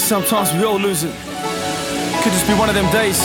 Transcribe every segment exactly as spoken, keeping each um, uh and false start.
Sometimes we all lose it. Could just be one of them days.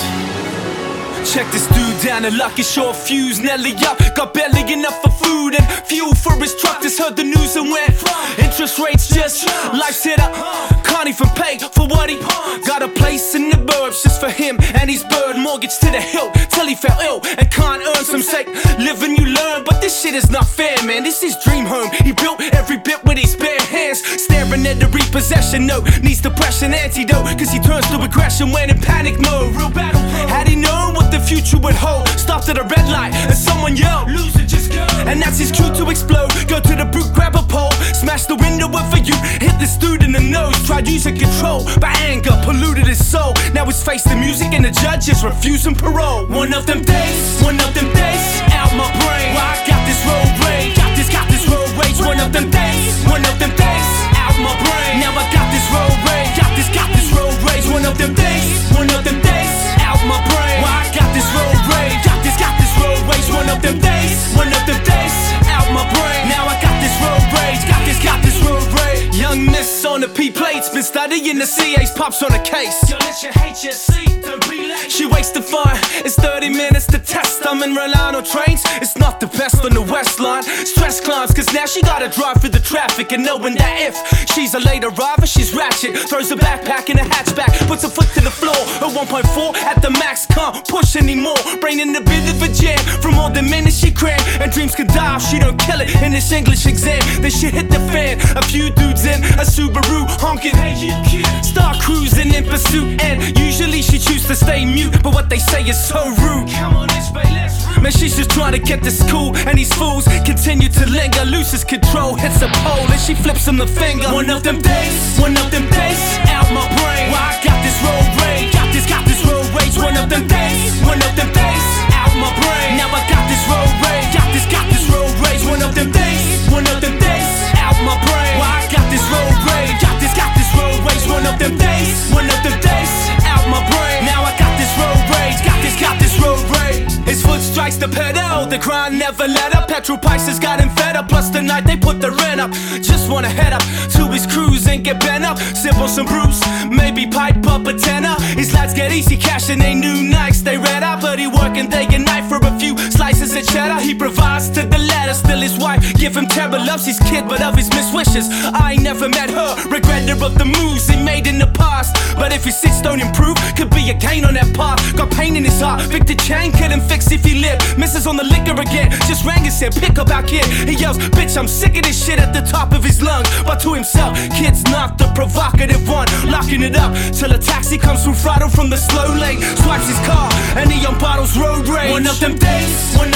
Check this dude down, a lucky short fuse. Nelly up, got barely enough for food and fuel for his truck. Just heard the news and went interest rates just life's hit up. Can't even pay for what he got. A place in the burbs just for him and his bird. Mortgage to the hilt till he fell ill and can't earn some sake. Living you learn, but this shit is not fair, man. This is dream home, he built every bit with his bare hands. Staring at the repossession note, needs depression antidote, cause he turns to aggression when in panic mode. Real battle. Had he known what the future would hold, stopped at a red light and someone yelled, "Lose it, just go." And that's his cue to explode. Go to the brute, grab a pole, smash the window up for you, hit this dude in the nose. Tried using control, but anger polluted his soul. Now he's facing music and the judge is refusing parole. One of them days, one of them days, out my brain. Well, I got this road rage, got this, got this road rage. One of them days, one of them days, out my brain. Now I got this road rage, got this, got this road rage. One of them days, one of them days, out my brain. Well, I got this road rage, got this, got this road rage. One of them days, one of them days, out my brain. Now I got this road rage, got this, got this road rage. Young miss on the P plates, been studying the C A's, pops on a case. Yo, let your H S C, don't be late. She waits to find, it's thirty minutes to test. I'm in Rolano trains, it's not the best on the West Line. Stress climbs, cause now she gotta drive through the traffic. And knowing that if she's a late arriver, she's ratchet. Throws her backpack in a hatchback, puts her foot to the floor. At one point four at the max, can't push anymore. Brain in a bit of a jam from all the minutes she crammed. And dreams can die if she don't kill it in this English exam. Then shit hit the fan, a few dudes in a Subaru honking. Hey, you cute. Start cruising in pursuit, and usually she chooses to stay mute, but what they say is so rude. Come on, let's play, let's root. Man, she's just trying to get to school, and these fools continue to linger. Loses control, hits a pole, and she flips him the finger. One of them days, one of them days, out my brain. Well, I got this road rage, got this, got this road rage. One of them days, one of them days, out my brain. Now I got this road rage, got this, got this road rage. One of them days, one of them days, out my brain. Well, I got this road rage, got this, got this road rage. One of them days, one of them days, out my brain. Now I got this road rage, got this, got this road rage. His foot strikes the pedal, the grind never let up. Petrol prices got him fed up, plus tonight they put the rent up. Just wanna head up to his cruise and get bent up, sip on some brews, maybe pipe up a tenner. His lads get easy cash and they new Nikes they read up, but he working day and night for a few slices of cheddar. He provides to the letter, still his wife give him terror. Loves his kid but of his miswishes. I ain't never met her, regret her of the moves he made in the past. But if his sits don't improve, could be a gain on that path. Got pain in his heart, Victor Chain couldn't fix if he lived. Misses on the liquor again, just rang and said pick up our kid. He yells, bitch I'm sick of this shit at the top of his lungs. But to himself, kid's not the provocative one. Locking it up till a taxi comes through throttle from the slow lane. Swipes his car and he on bottles road rage. One of them days, one